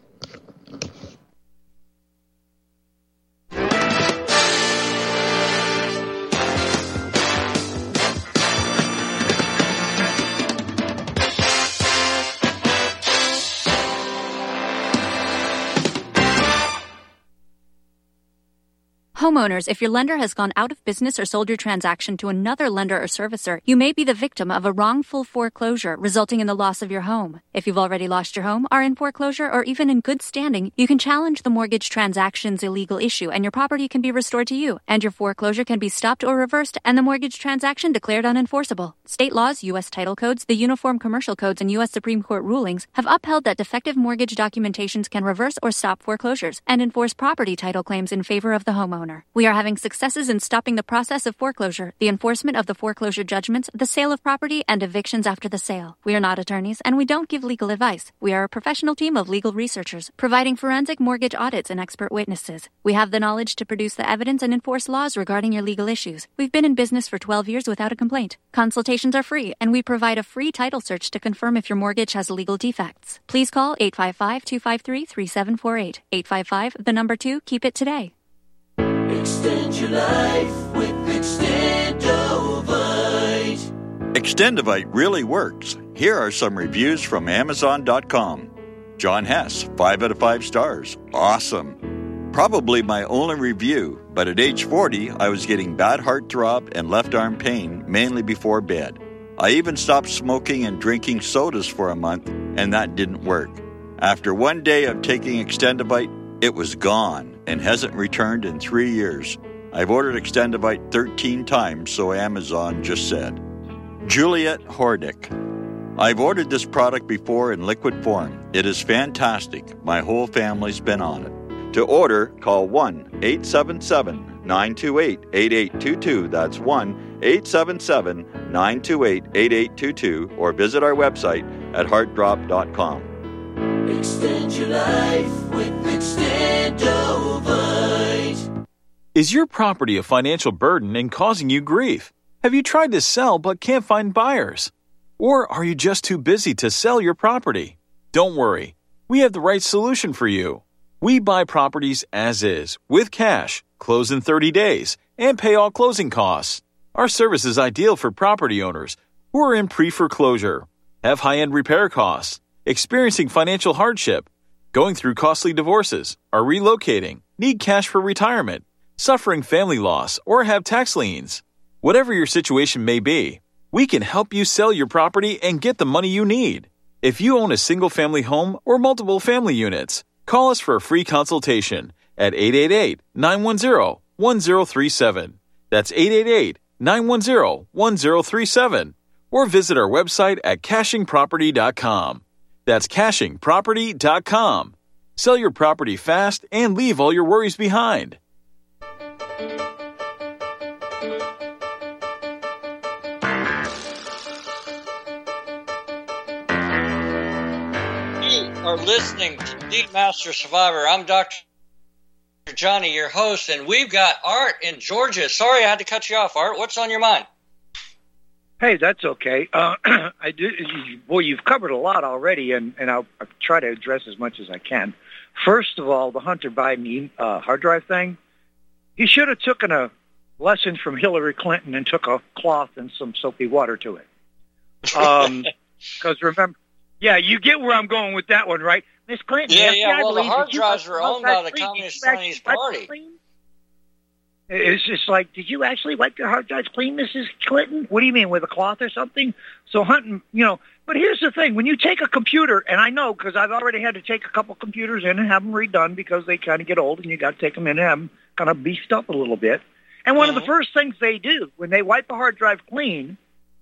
Speaker 15: Homeowners, if your lender has gone out of business or sold your transaction to another lender or servicer, you may be the victim of a wrongful foreclosure resulting in the loss of your home. If you've already lost your home, are in foreclosure, or even in good standing, you can challenge the mortgage transaction's illegal issue and your property can be restored to you, and your foreclosure can be stopped or reversed and the mortgage transaction declared unenforceable. State laws, U S title codes, the Uniform Commercial Codes, and U S Supreme Court rulings have upheld that defective mortgage documentations can reverse or stop foreclosures and enforce property title claims in favor of the homeowner. We are having successes in stopping the process of foreclosure, the enforcement of the foreclosure judgments, the sale of property, and evictions after the sale. We are not attorneys, and we don't give legal advice. We are a professional team of legal researchers, providing forensic mortgage audits and expert witnesses. We have the knowledge to produce the evidence and enforce laws regarding your legal issues. We've been in business for twelve years without a complaint. Consultations are free, and we provide a free title search to confirm if your mortgage has legal defects. Please call eight five five, two five three, three seven four eight. eight five five, the number two, keep it today.
Speaker 12: Extend your life with Extendovite.
Speaker 11: Extendovite really works. Here are some reviews from Amazon dot com. John Hess, five out of five stars. Awesome. Probably my only review, but at age forty, I was getting bad heartthrob and left arm pain, mainly before bed. I even stopped smoking and drinking sodas for a month, and that didn't work. After one day of taking Extendovite, it was gone and hasn't returned in three years. I've ordered Extendovite thirteen times, so Amazon just said. Juliet Hordick. I've ordered this product before in liquid form. It is fantastic. My whole family's been on it. To order, call one eight seven seven, nine two eight, eight eight two two. That's one eight seven seven, nine two eight, eight eight two two, or visit our website at heart drop dot com.
Speaker 12: Extend your life with Extendovite.
Speaker 16: Is your property a financial burden and causing you grief? Have you tried to sell but can't find buyers? Or are you just too busy to sell your property? Don't worry. We have the right solution for you. We buy properties as is, with cash, close in thirty days, and pay all closing costs. Our service is ideal for property owners who are in pre-foreclosure, have high-end repair costs, experiencing financial hardship, going through costly divorces, are relocating, need cash for retirement, suffering family loss, or have tax liens. Whatever your situation may be, we can help you sell your property and get the money you need. If you own a single-family home or multiple family units, call us for a free consultation at eight eight eight, nine one zero, one zero three seven. That's eight eight eight, nine one zero, one zero three seven. Or visit our website at caching property dot com. That's caching property dot com. Sell your property fast and leave all your worries behind.
Speaker 6: You are listening to The Master Survivor. I'm Doctor Johnny, your host, and we've got Art in Georgia. Sorry I had to cut you off, Art. What's on your mind?
Speaker 14: Hey, that's okay. Uh, I do. Boy, you've covered a lot already, and, and I'll, I'll try to address as much as I can. First of all, the Hunter Biden uh, hard drive thing, he should have taken a lesson from Hillary Clinton and took a cloth and some soapy water to it. Um, because remember, yeah, you get where I'm going with that one, right? Miss Clinton.
Speaker 6: Yeah,
Speaker 14: yes,
Speaker 6: yeah,
Speaker 14: I
Speaker 6: well, the
Speaker 14: believe
Speaker 6: hard
Speaker 14: that you
Speaker 6: drives
Speaker 14: got
Speaker 6: were
Speaker 14: the
Speaker 6: owned by the
Speaker 14: clean.
Speaker 6: Communist
Speaker 14: Did you
Speaker 6: Chinese
Speaker 14: actually
Speaker 6: Party.
Speaker 14: clean? It's just like, did you actually wipe your hard drives clean, Missus Clinton? What do you mean, with a cloth or something? So hunting, you know, but here's the thing. When you take a computer, and I know because I've already had to take a couple computers in and have them redone because they kind of get old and you got to take them in and have them kind of beefed up a little bit. And one mm-hmm. of the first things they do when they wipe a hard drive clean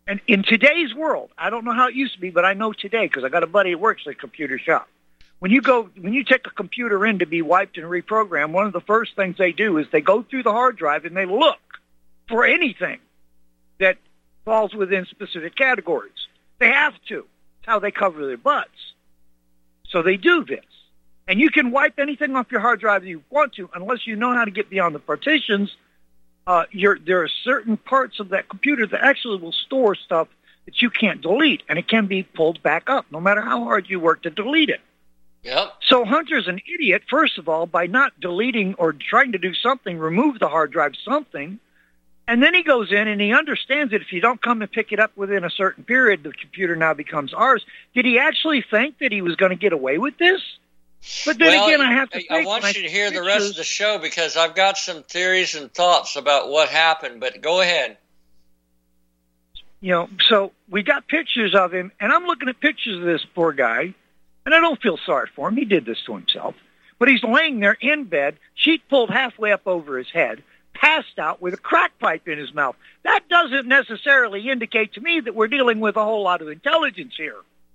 Speaker 14: And in today's world, I don't know how it used to be, but I know today because I got a buddy who works at a computer shop. When you go, when you take a computer in to be wiped and reprogrammed, one of the first things they do is they go through the hard drive and they look for anything that falls within specific categories. They have to. It's how they cover their butts. So they do this. And you can wipe anything off your hard drive that you want to, unless you know how to get beyond the partitions. Uh, you're, there are certain parts of that computer that actually will store stuff that you can't delete, and it can be pulled back up, no matter how hard you work to delete it.
Speaker 6: Yep.
Speaker 14: So Hunter's an idiot, first of all, by not deleting or trying to do something, remove the hard drive something, and then he goes in and he understands that if you don't come and pick it up within a certain period, the computer now becomes ours. Did he actually think that he was going to get away with this? But then
Speaker 6: well,
Speaker 14: again, I have to
Speaker 6: I, I want you to hear the rest of the show because I've got some theories and thoughts about what happened, but go ahead.
Speaker 14: You know, so we got pictures of him, and I'm looking at pictures of this poor guy, and I don't feel sorry for him. He did this to himself. But he's laying there in bed, sheet pulled halfway up over his head, passed out with a crack pipe in his mouth. That doesn't necessarily indicate to me that we're dealing with a whole lot of intelligence here.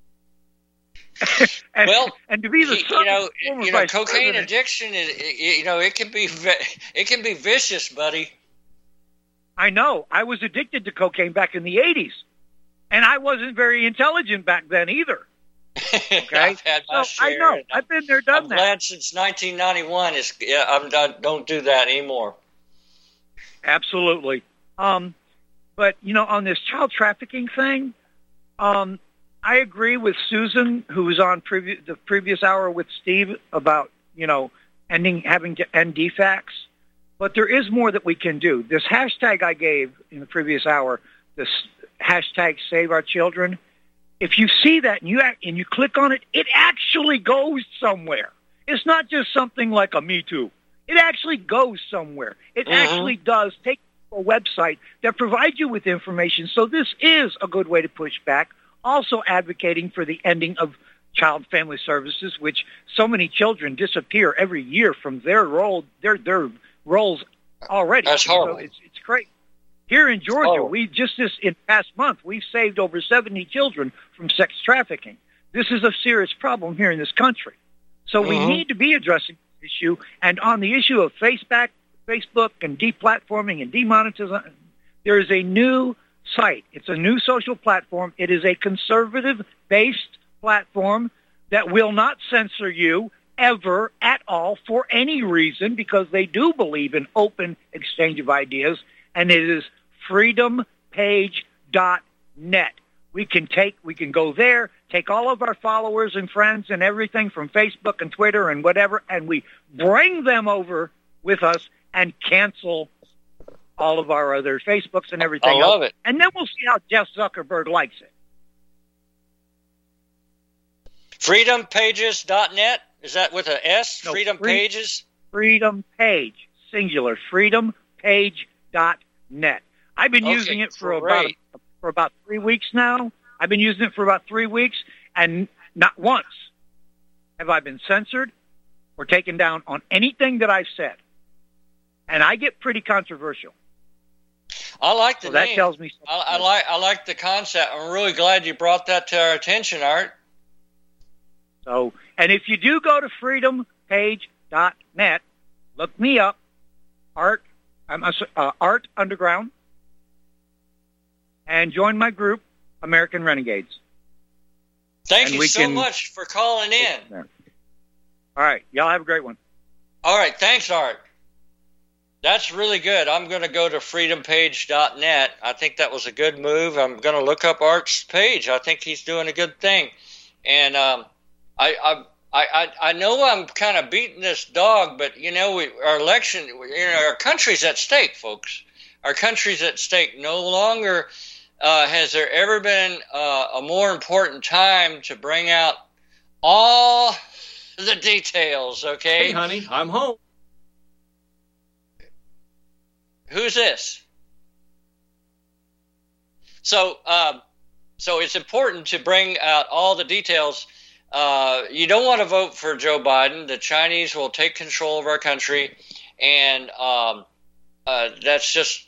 Speaker 14: and,
Speaker 6: well,
Speaker 14: and to be the
Speaker 6: you know, you know, cocaine
Speaker 14: president,
Speaker 6: addiction is, you know, it can be, it can be vicious, buddy.
Speaker 14: I know. I was addicted to cocaine back in the eighties, and I wasn't very intelligent back then either. Okay,
Speaker 6: I've had my
Speaker 14: so
Speaker 6: share.
Speaker 14: I know. I've been there, done
Speaker 6: I'm
Speaker 14: that.
Speaker 6: glad since nineteen ninety-one. Is yeah, I'm done. Don't do that anymore.
Speaker 14: Absolutely. Um, but you know, on this child trafficking thing, um. I agree with Susan, who was on previ- the previous hour with Steve about, you know, ending having to end D FACS. But there is more that we can do. This hashtag I gave in the previous hour, this hashtag Save Our Children, if you see that and you act, and you click on it, it actually goes somewhere. It's not just something like a Me Too. It actually goes somewhere. It
Speaker 6: Mm-hmm.
Speaker 14: actually does take a website that provides you with information. So this is a good way to push back. Also advocating for the ending of child family services, which so many children disappear every year from their role, their their roles already.
Speaker 6: That's horrible.
Speaker 14: So it's it's great. Here in Georgia, we just this in past month we've saved over seventy children from sex trafficking. This is a serious problem here in this country. So we
Speaker 6: Mm-hmm.
Speaker 14: need to be addressing this issue. And on the issue of Facebook, Facebook and deplatforming and demonetization, there is a new site. It's a new social platform. It is a conservative-based platform that will not censor you ever at all for any reason because they do believe in open exchange of ideas, and it is freedom page dot net. We can take, we can go there, take all of our followers and friends and everything from Facebook and Twitter and whatever, and we bring them over with us and cancel all of our other Facebooks and everything
Speaker 6: I love
Speaker 14: else.
Speaker 6: it.
Speaker 14: And then we'll see how Jeff Zuckerberg likes it.
Speaker 6: freedom pages dot net? Is that with an S?
Speaker 14: No,
Speaker 6: Freedom
Speaker 14: free,
Speaker 6: Pages?
Speaker 14: Freedom Page, singular, freedom page dot net. I've been
Speaker 6: Okay,
Speaker 14: using it for
Speaker 6: great.
Speaker 14: about for about three weeks now. I've been using it for about three weeks, and not once have I been censored or taken down on anything that I've said. And I get pretty controversial.
Speaker 6: I like the
Speaker 14: So
Speaker 6: name.
Speaker 14: that tells me something.
Speaker 6: I, I like I like the concept. I'm really glad you brought that to our attention, Art.
Speaker 14: So, and if you do go to freedom page dot net, look me up, Art, I'm uh, uh, Art Underground, and join my group, American Renegades.
Speaker 6: Thank
Speaker 14: And
Speaker 6: you
Speaker 14: we
Speaker 6: so
Speaker 14: can-
Speaker 6: much for calling in.
Speaker 14: All right, y'all have a great one.
Speaker 6: All right, thanks, Art. That's really good. I'm going to go to freedom page dot net. I think that was a good move. I'm going to look up Art's page. I think he's doing a good thing. And um, I, I, I, I know I'm kind of beating this dog, but, you know, we, our election, you know, our country's at stake, folks. Our country's at stake. No longer uh, has there ever been uh, a more important time to bring out all the details, okay?
Speaker 17: Hey, honey, I'm home.
Speaker 6: Who's this? So, um, so it's important to bring out all the details. Uh, you don't want to vote for Joe Biden. The Chinese will take control of our country, and um, uh, that's just